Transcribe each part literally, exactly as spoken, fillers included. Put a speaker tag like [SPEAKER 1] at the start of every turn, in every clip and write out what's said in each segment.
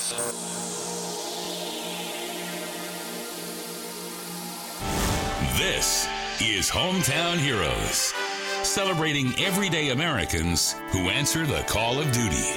[SPEAKER 1] This is Hometown Heroes, celebrating everyday Americans who answer the call of duty.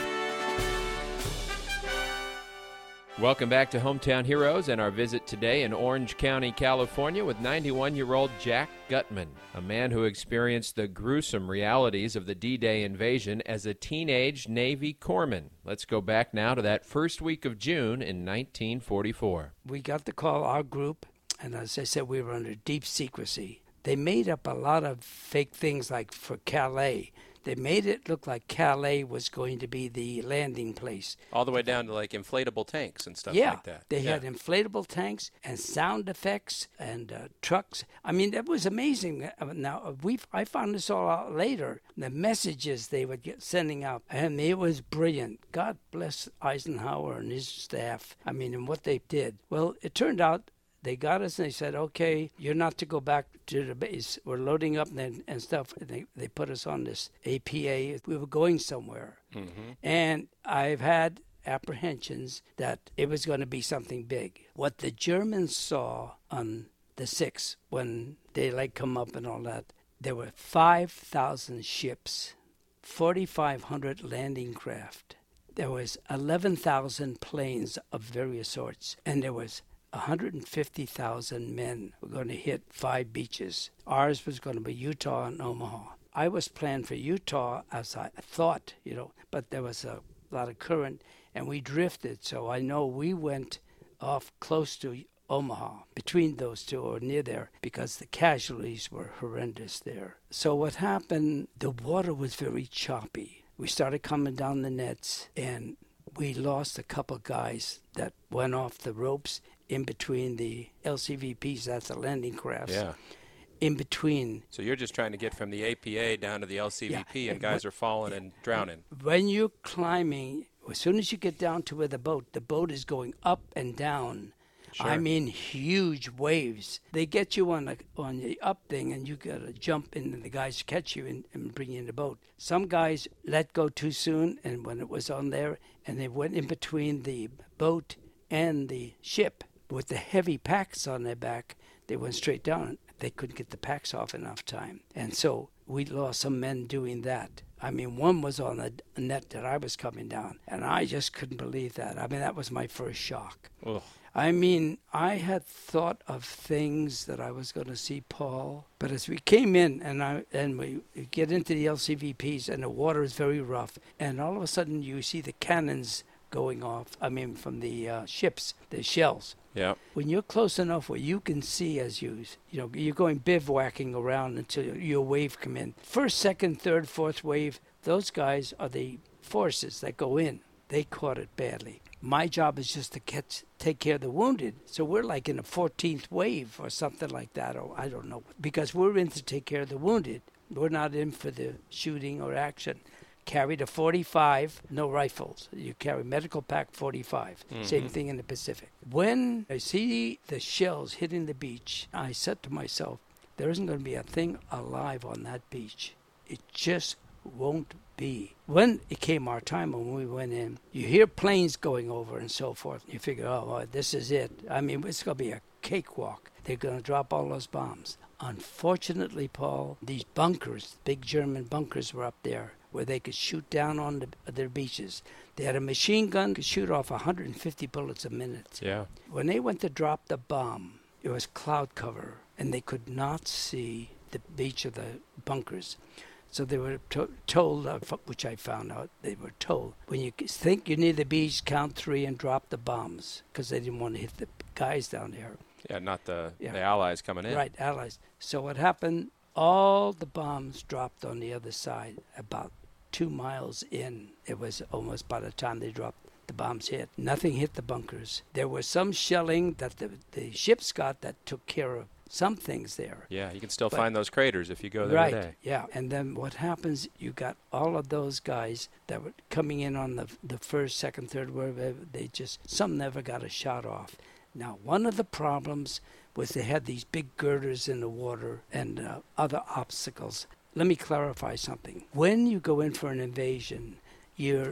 [SPEAKER 2] Welcome back to Hometown Heroes and our visit today in Orange County, California with ninety-one-year-old Jack Gutman, a man who experienced the gruesome realities of the D-Day invasion as a teenage Navy corpsman. Let's go back now to that first week of June in nineteen forty-four.
[SPEAKER 3] We got the call, our group, and as I said, we were under deep secrecy. They made up a lot of fake things like for Calais. They made it look like Calais was going to be the landing place.
[SPEAKER 4] All the way down to like inflatable tanks and stuff
[SPEAKER 3] yeah,
[SPEAKER 4] like that.
[SPEAKER 3] They
[SPEAKER 4] yeah,
[SPEAKER 3] had inflatable tanks and sound effects and uh, trucks. I mean, that was amazing. Now, we I found this all out later, the messages they would get sending out, and it was brilliant. God bless Eisenhower and his staff. I mean, and what they did. Well, it turned out they got us and they said, okay, you're not to go back to the base. We're loading up and, and stuff. And they, they put us on this A P A. We were going somewhere. Mm-hmm. And I've had apprehensions that it was going to be something big. What the Germans saw on the sixth, when daylight come up and all that, there were five thousand ships, forty-five hundred landing craft. There was eleven thousand planes of various sorts. And there was one hundred fifty thousand men were going to hit five beaches. Ours was going to be Utah and Omaha. I was planned for Utah as I thought, you know, but there was a lot of current, and we drifted. So I know we went off close to Omaha, between those two or near there, because the casualties were horrendous there. So what happened, the water was very choppy. We started coming down the nets, and we lost a couple guys that went off the ropes in between the L C V Ps, that's the landing crafts.
[SPEAKER 4] Yeah.
[SPEAKER 3] In between.
[SPEAKER 4] So you're just trying to get from the A P A down to the L C V P, yeah. and guys are falling and drowning.
[SPEAKER 3] When you're climbing, as soon as you get down to where the boat, the boat is going up and down. Sure. I mean, huge waves. They get you on the on the up thing, and you got to jump in, and the guys catch you and, and bring you in the boat. Some guys let go too soon, and when it was on there, and they went in between the boat and the ship with the heavy packs on their back, they went straight down. They couldn't get the packs off enough time. And so we lost some men doing that. I mean, one was on the net that I was coming down, and I just couldn't believe that. I mean, that was my first shock.
[SPEAKER 4] Ugh.
[SPEAKER 3] I mean, I had thought of things that I was going to see, Paul, but as we came in and I and we get into the L C V Ps, and the water is very rough, and all of a sudden you see the cannons going off, I mean, from the uh, ships, the shells.
[SPEAKER 4] Yeah.
[SPEAKER 3] When you're close enough where you can see as you, you know, you're going bivouacking around until your wave come in. First, second, third, fourth wave, those guys are the forces that go in. They caught it badly. My job is just to catch, take care of the wounded. So we're like in a fourteenth wave or something like that, or I don't know. Because we're in to take care of the wounded. We're not in for the shooting or action. Carried a forty-five, no rifles. You carry medical pack forty-five. Mm-hmm. Same thing in the Pacific. When I see the shells hitting the beach, I said to myself, there isn't going to be a thing alive on that beach. It just won't be. When it came our time when we went in, you hear planes going over and so forth. You figure, oh, well, this is it. I mean, it's going to be a cakewalk. They're going to drop all those bombs. Unfortunately, Paul, these bunkers, big German bunkers were up there, where they could shoot down on the, their beaches. They had a machine gun, could shoot off one hundred fifty bullets a minute.
[SPEAKER 4] Yeah. When
[SPEAKER 3] they went to drop the bomb, it was cloud cover, and they could not see the beach of the bunkers. So they were to- told, uh, which I found out, they were told, when you think you're near the beach, count three and drop the bombs, because they didn't want to hit the guys down there.
[SPEAKER 4] Yeah, not the,
[SPEAKER 3] yeah.
[SPEAKER 4] the Allies coming in.
[SPEAKER 3] Right, Allies. So what happened, all the bombs dropped on the other side about two miles in. It was almost by the time they dropped, the bombs hit. Nothing hit the bunkers. There was some shelling that the, the ships got that took care of some things there.
[SPEAKER 4] Yeah, you can still
[SPEAKER 3] but,
[SPEAKER 4] find those craters if you go there
[SPEAKER 3] right,
[SPEAKER 4] today.
[SPEAKER 3] Yeah. And then what happens, you got all of those guys that were coming in on the the first, second, third wave. They just, some never got a shot off. Now, one of the problems was they had these big girders in the water and uh, other obstacles. Let me clarify something. When you go in for an invasion, you're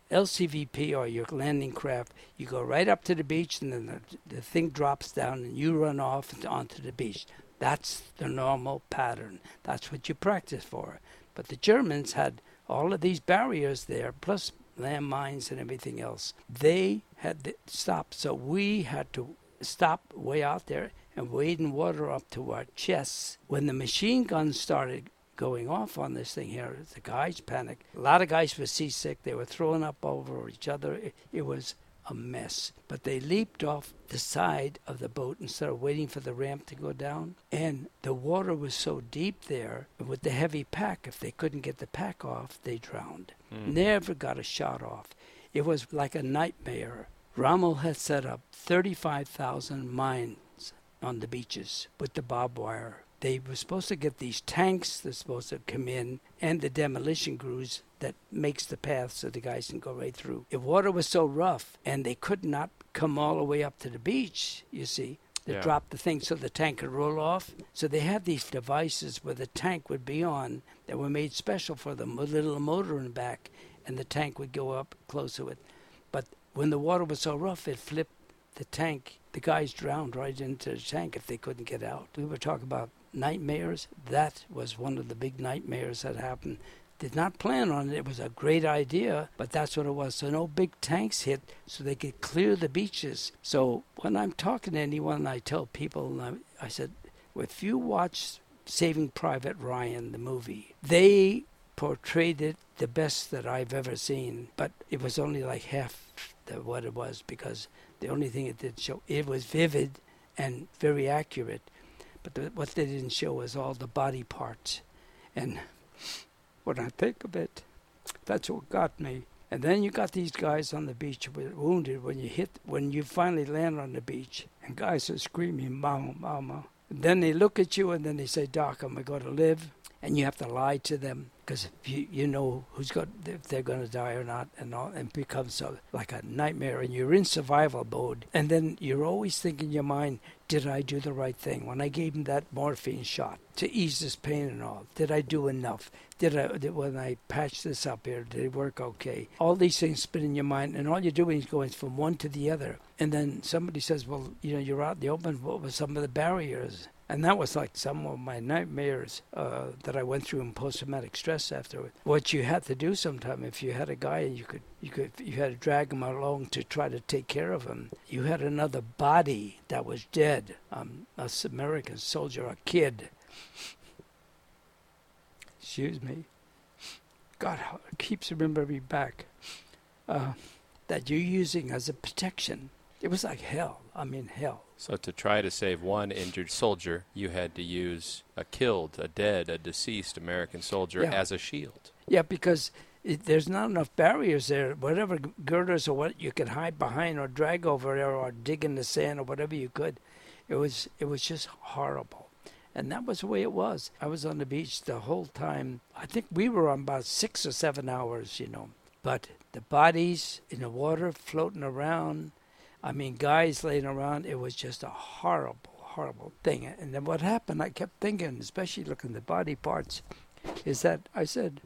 [SPEAKER 3] L C V P or your landing craft, you go right up to the beach and then the, the thing drops down and you run off onto the beach. That's the normal pattern. That's what you practice for. But the Germans had all of these barriers there, plus landmines and everything else. They had to stop, so we had to stop way out there and wade in water up to our chests. When the machine guns started going off on this thing here, the guys panicked. A lot of guys were seasick. They were throwing up over each other. It, it was a mess. But they leaped off the side of the boat instead of waiting for the ramp to go down. And the water was so deep there, with the heavy pack, if they couldn't get the pack off, they drowned. Mm. Never got a shot off. It was like a nightmare. Rommel had set up thirty-five thousand mines on the beaches with the barbed wire. They were supposed to get these tanks that's supposed to come in and the demolition crews that makes the path so the guys can go right through. The water was so rough and they could not come all the way up to the beach, you see. They yeah. dropped the thing so the tank could roll off. So they had these devices where the tank would be on that were made special for them, with a little motor in the back, and the tank would go up close to it. But when the water was so rough, it flipped the tank. The guys drowned right into the tank if they couldn't get out. We were talking about nightmares. That was one of the big nightmares that happened. Did not plan on it. It was a great idea, but that's what it was. So no big tanks hit so they could clear the beaches. So when I'm talking to anyone, I tell people, I, I said, if you watch Saving Private Ryan, the movie, they portrayed it the best that I've ever seen, but it was only like half the, what it was, because the only thing it did show, it was vivid and very accurate, but the, what they didn't show was all the body parts. And when I think of it, that's what got me. And then you got these guys on the beach wounded when you hit, when you finally land on the beach, and guys are screaming, "Mama, mama." And then they look at you and then they say, "Doc, am I going to live?" And you have to lie to them, because you you know who's got, if they're going to die or not, and all, and it becomes a, like a nightmare, and you're in survival mode. And then you're always thinking in your mind, did I do the right thing? When I gave him that morphine shot to ease his pain and all, did I do enough? Did I, did, when I patched this up here, did it work okay? All these things spin in your mind, and all you're doing is going from one to the other. And then somebody says, well, you know, you're out in the open, what were some of the barriers? And that was like some of my nightmares uh, that I went through in post-traumatic stress afterward. What you had to do sometime, if you had a guy and you could, you could, you had to drag him along to try to take care of him. You had another body that was dead. Um, a American soldier, a kid. Excuse me. God, it keeps remembering me back. Uh, that you're using as a protection. It was like hell. I mean, hell.
[SPEAKER 4] So to try to save one injured soldier, you had to use a killed, a dead, a deceased American soldier yeah. as a shield.
[SPEAKER 3] Yeah, because it, there's not enough barriers there. Whatever girders or what you could hide behind or drag over there or dig in the sand or whatever you could, it was it was just horrible. And that was the way it was. I was on the beach the whole time. I think we were on about six or seven hours, you know. But the bodies in the water floating around, I mean, guys laying around, it was just a horrible, horrible thing. And then what happened, I kept thinking, especially looking at the body parts, is that I said,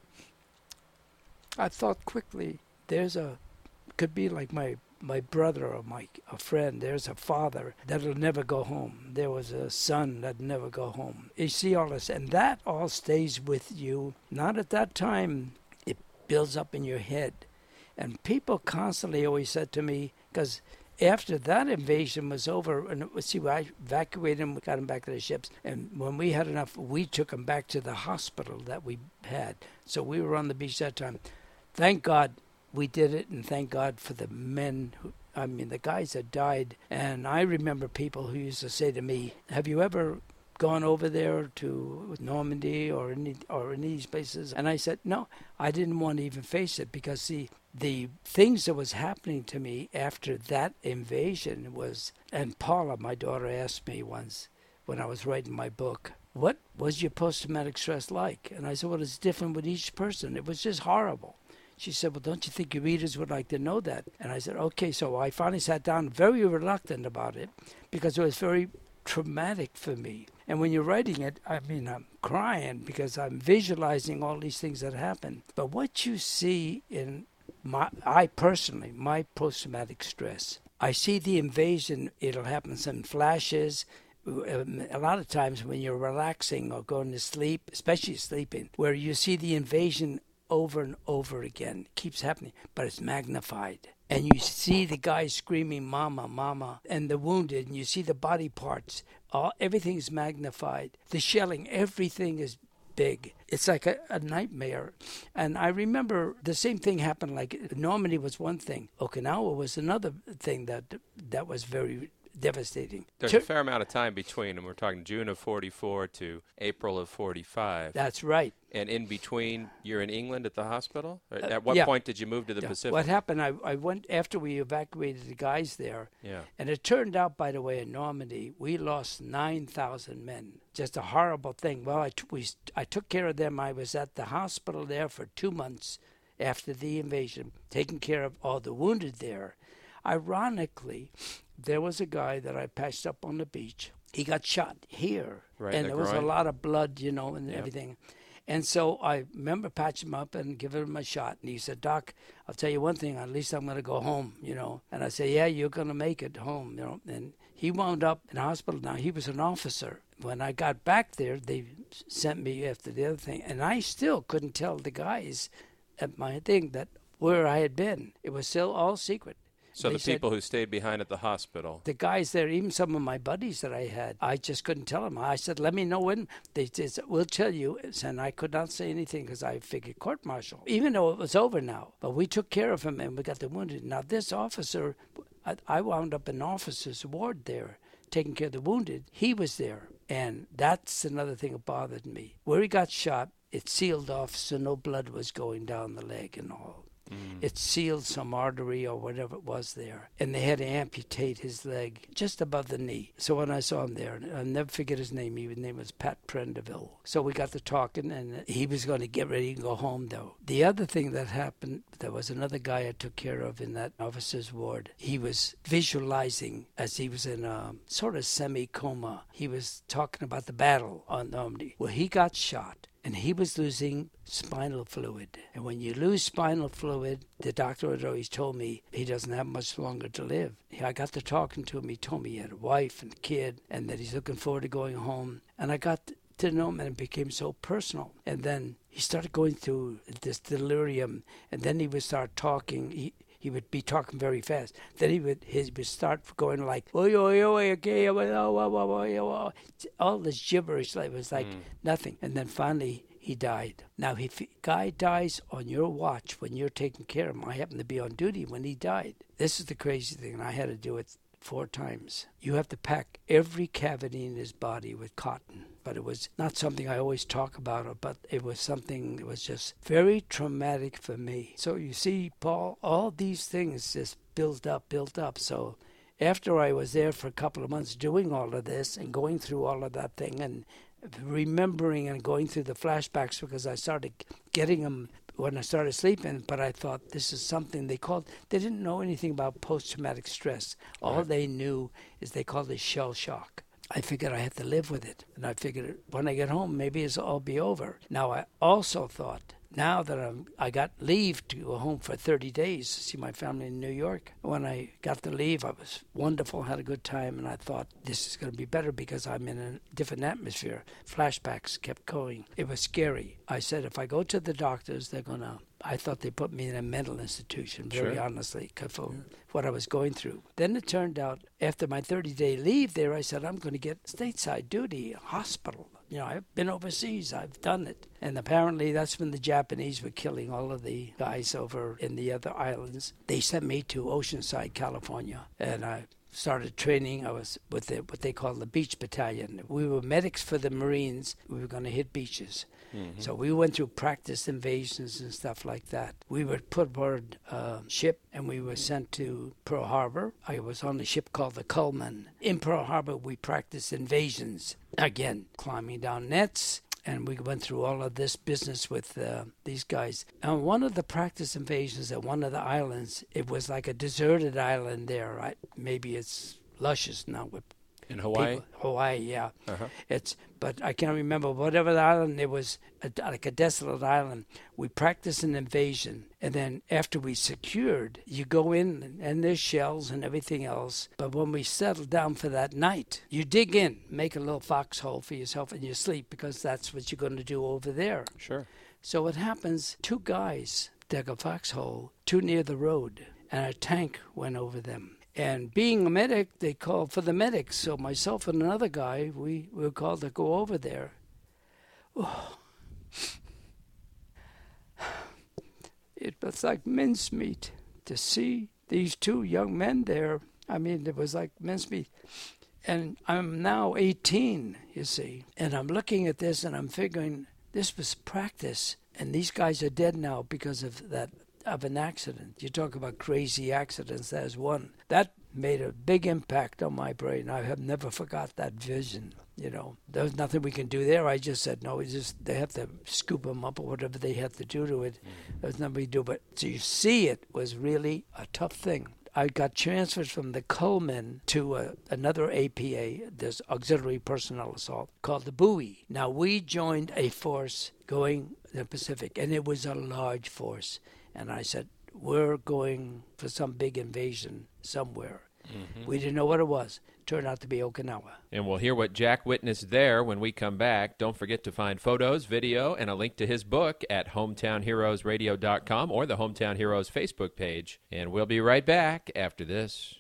[SPEAKER 3] I thought quickly, there's a, could be like my, my brother or my a friend, there's a father that'll never go home. There was a son that'd never go home. You see all this, and that all stays with you. Not at that time, it builds up in your head. And people constantly always said to me, because after that invasion was over, and it was, see, I evacuated them, we got them back to the ships, and when we had enough, we took them back to the hospital that we had. So we were on the beach that time. Thank God we did it, and thank God for the men who, I mean, the guys that died. And I remember people who used to say to me, have you ever gone over there to Normandy or any or any of these places? And I said, no, I didn't want to even face it, because, see, the things that was happening to me after that invasion was, and Paula, my daughter, asked me once when I was writing my book, what was your post-traumatic stress like? And I said, well, it's different with each person. It was just horrible. She said, well, don't you think your readers would like to know that? And I said, okay. So I finally sat down, very reluctant about it, because it was very traumatic for me. And when you're writing it, I mean, I'm crying because I'm visualizing all these things that happen. But what you see in my, I personally, my post-traumatic stress, I see the invasion, it'll happen some flashes. A lot of times when you're relaxing or going to sleep, especially sleeping, where you see the invasion over and over again. It keeps happening, but it's magnified. And you see the guys screaming, mama, mama, and the wounded, and you see the body parts. All, everything's magnified. The shelling, everything is big. It's like a, a nightmare. And I remember the same thing happened, like Normandy was one thing. Okinawa was another thing that that was very devastating.
[SPEAKER 4] There's a fair amount of time between, and we're talking June of forty-four to April of forty-five.
[SPEAKER 3] That's right.
[SPEAKER 4] And in between, you're in England at the hospital? At uh, what
[SPEAKER 3] yeah.
[SPEAKER 4] point did you move to the
[SPEAKER 3] yeah.
[SPEAKER 4] Pacific?
[SPEAKER 3] What happened, I, I went, after we evacuated the guys there,
[SPEAKER 4] yeah.
[SPEAKER 3] and it turned out, by the way, in Normandy, we lost nine thousand men. Just a horrible thing. Well, I, t- we, I took care of them. I was at the hospital there for two months after the invasion, taking care of all the wounded there. Ironically, there was a guy that I patched up on the beach. He got shot here,
[SPEAKER 4] right,
[SPEAKER 3] and
[SPEAKER 4] the
[SPEAKER 3] there was
[SPEAKER 4] groin.
[SPEAKER 3] a lot of blood, you know, and
[SPEAKER 4] yep.
[SPEAKER 3] everything. And so I remember patching him up and giving him a shot. And he said, Doc, I'll tell you one thing, at least I'm going to go home, you know. And I said, yeah, you're going to make it home, you know. And he wound up in hospital. Now, he was an officer. When I got back there, they sent me after the other thing. And I still couldn't tell the guys at my thing that where I had been. It was still all secret.
[SPEAKER 4] So
[SPEAKER 3] They
[SPEAKER 4] the
[SPEAKER 3] said,
[SPEAKER 4] people who stayed behind at the hospital.
[SPEAKER 3] the guys there, even some of my buddies that I had, I just couldn't tell them. I said, let me know when. They said, we'll tell you. And I could not say anything because I figured court-martial, even though it was over now. But we took care of him and we got the wounded. Now, this officer, I, I wound up in an officer's ward there, taking care of the wounded. He was there. And that's another thing that bothered me. Where he got shot, it sealed off so no blood was going down the leg and all. Mm. It sealed some artery or whatever it was there. And they had to amputate his leg just above the knee. So when I saw him there, I'll never forget his name. His name was Pat Prendeville. So we got to talking, and he was going to get ready to go home, though. The other thing that happened, there was another guy I took care of in that officer's ward. He was visualizing as he was in a sort of semi-coma. He was talking about the battle on Normandy. Well, he got shot. And he was losing spinal fluid. And when you lose spinal fluid, the doctor had always told me he doesn't have much longer to live. I got to talking to him. He told me he had a wife and a kid and that he's looking forward to going home. And I got to know him, and it became so personal. And then he started going through this delirium. And then he would start talking. He, He would be talking very fast. Then he would he would start going like, oh, oh, oh, okay, oh, oh, oh, oh, all this gibberish. It was like mm. nothing. And then finally he died. Now, if a guy dies on your watch when you're taking care of him, I happened to be on duty when he died. This is the crazy thing, and I had to do it four times. You have to pack every cavity in his body with cotton. But it was not something I always talk about, but it was something that was just very traumatic for me. So you see, Paul, all these things just built up, built up. So after I was there for a couple of months doing all of this and going through all of that thing and remembering and going through the flashbacks, because I started getting them when I started sleeping, but I thought this is something they called, they didn't know anything about post-traumatic stress. All right. They knew is they called it shell shock. I figured I had to live with it. And I figured when I get home, maybe it'll all be over. Now, I also thought, now that I'm, I got leave to go home for thirty days to see my family in New York, when I got the leave, I was wonderful, had a good time, and I thought this is going to be better because I'm in a different atmosphere. Flashbacks kept going. It was scary. I said, if I go to the doctors, they're going to, I thought they put me in a mental institution, very sure. honestly, for yeah. what I was going through. Then it turned out, after my thirty-day leave there, I said, I'm going to get stateside duty, hospital. You know, I've been overseas. I've done it. And apparently that's when the Japanese were killing all of the guys over in the other islands. They sent me to Oceanside, California, and I started training. I was with the, what they call the beach battalion. We were medics for the Marines. We were going to hit beaches. Mm-hmm. So we went through practice invasions and stuff like that. We were put aboard a ship, and we were sent to Pearl Harbor. I was on a ship called the Cullman. In Pearl Harbor, we practiced invasions. Again, climbing down nets, and we went through all of this business with uh, these guys. And one of the practice invasions at one of the islands, it was like a deserted island there, right? Maybe it's luscious now with
[SPEAKER 4] In Hawaii?
[SPEAKER 3] People, Hawaii, yeah.
[SPEAKER 4] Uh-huh.
[SPEAKER 3] It's, but I can't remember whatever the island. It was a, like a desolate island. We practiced an invasion, and then after we secured, you go in, and there's shells and everything else. But when we settled down for that night, you dig in, make a little foxhole for yourself, and you sleep, because that's what you're going to do over there.
[SPEAKER 4] Sure.
[SPEAKER 3] So what happens, two guys dug a foxhole too near the road, and a tank went over them. And being a medic, they called for the medics. So myself and another guy, we, we were called to go over there. Oh. It was like mincemeat to see these two young men there. I mean, it was like mincemeat. And I'm now eighteen, you see. And I'm looking at this and I'm figuring this was practice. And these guys are dead now because of that, of an accident. You talk about crazy accidents, there's one. That made a big impact on my brain. I have never forgot that vision, you know. There was nothing we can do there. I just said, no, it's just they have to scoop them up or whatever they have to do to it. There's nothing we do. But to see it was really a tough thing. I got transferred from the Coleman to uh, another A P A, this Auxiliary Personnel Assault, called the Bowie. Now, we joined a force going in the Pacific, and it was a large force. And I said, we're going for some big invasion somewhere. Mm-hmm. We didn't know what it was. Turned out to be Okinawa.
[SPEAKER 2] And we'll hear what Jack witnessed there when we come back. Don't forget to find photos, video, and a link to his book at hometown heroes radio dot com or the Hometown Heroes Facebook page. And we'll be right back after this.